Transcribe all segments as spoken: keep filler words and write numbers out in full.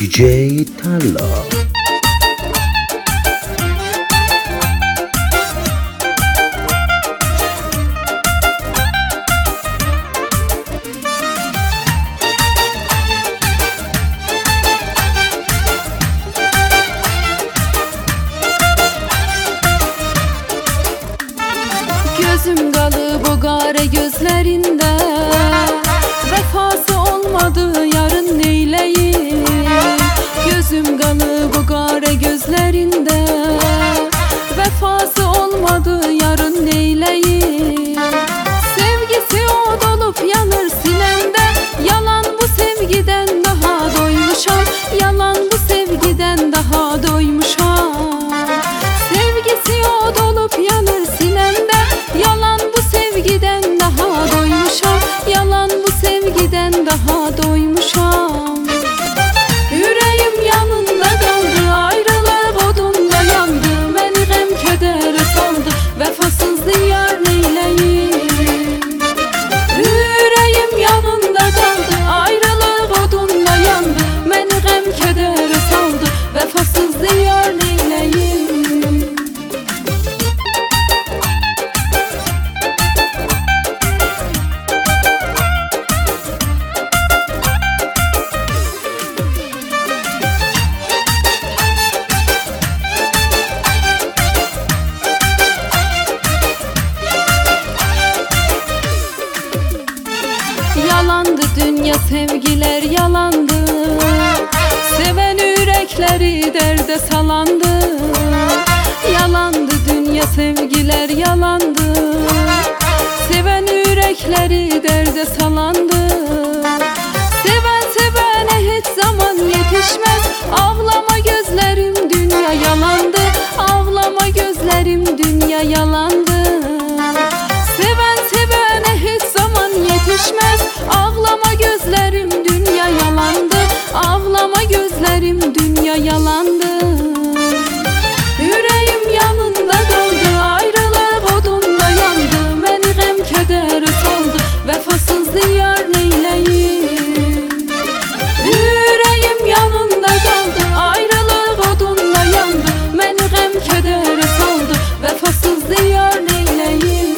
D J Talla. Gözüm kalıp o gare gözlerinde, vefası olmadı yarın neyleyim. Gözüm kalıp o gare gözlerinde, vefası olmadı yarın neyleyim. Sevgisi o dolup yanır sinemde, yalan bu sevgiden daha doymuşam. Yalan bu sevgiden daha doymuşam. Sevgisi o dolup yanır sinemde, yalan bu sevgiden daha doymuşam. Yalan bu sevgiden daha doymuşam. Yüreğim yanında kaldı, ayrılık odunda yandı. Beni gem kedere saldı, vefasız diyar neyleyim. Yüreğim yanında kaldı, ayrılık odunda yandı. Beni gem kedere saldı, vefasız diyar neyleyim. Yalandı dünya, sevgiler yalandı. Seven yürekleri derde salandı. Yalandı dünya, sevgiler yalandı. Seven yürekleri derde salandı. Seven sevene hiç zaman yetişmez. Ağlama gözlerim, dünya yalandı. Ağlama gözlerim, dünya yalandı. Seven sevene hiç zaman yetişmez. Ağlama gözlerim, dünya yalandı. Ağlama gözlerim, dünya yalandı. Yüreğim yanında kaldı, ayrılık odunda yandı. Beni gem kedere saldı, vefasız diyar neyleyim. Yüreğim yanında kaldı, ayrılık odunda yandı. Beni gem kedere saldı, vefasız diyar neyleyim.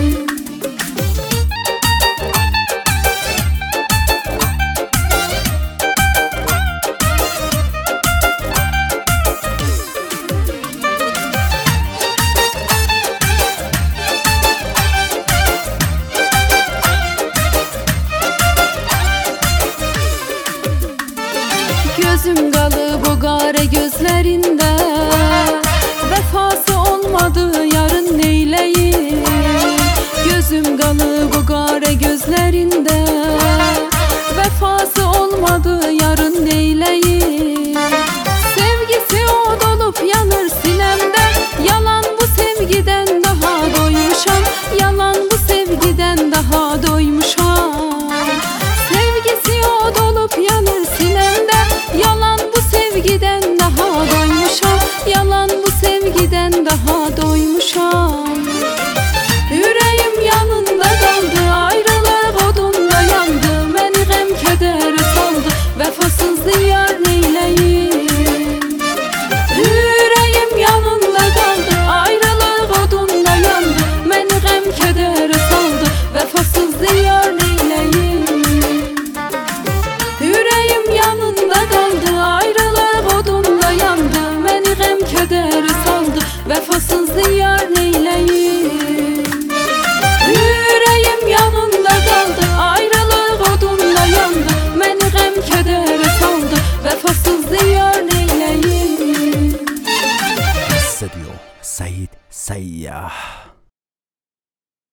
Gözüm kalıp o gare gözlerinde, vefası olmadı yarın neyleyim. Gözüm kalıp o gare gözlerinde, vefası olmadı yarın neyleyim. Sevgisi o dolup yanır sinemde, yalan bu sevgiden daha doymuşam. Yalan bu sevgiden daha doymuşam. Sevgisi o dolup yanır sinemde, yalan bu sevgiden daha doymuşam. Yalan bu sevgiden daha doymuşam. Yüreğim yanında kaldı, ayrılık odunda yandı. Beni gem kedere saldı, vefasız diyar neyleyim. Yüreğim yanında kaldı, ayrılık odunda yandı. Beni gem kedere saldı, vefasız diyar neyleyim. Yüreğim yanında kaldı, ayrılık odunda yandı. Beni gem kedere saldı, vefasız diyar neyleyim. Yüreğim yanında kaldı, ayrılık odunda yandı. Beni gem kedere saldı, vefasız diyar neyleyim. Hissediyor Said Sayyah.